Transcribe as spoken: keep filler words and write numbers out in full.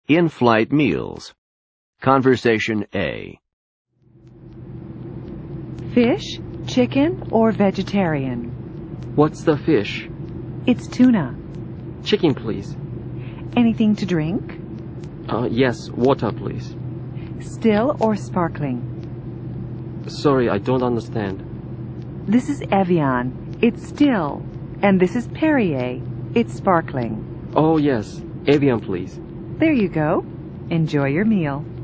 In-flight meals. Conversation A. Fish, chicken, or vegetarian? What's the fish? It's tuna. Chicken, please. Anything to drink? Uh, yes, water, please. Still or sparkling? Sorry, I don't understand. This is Evian. It's still. And this is Perrier. It's sparkling. Oh, yes, Evian, please. There you go. Enjoy your meal.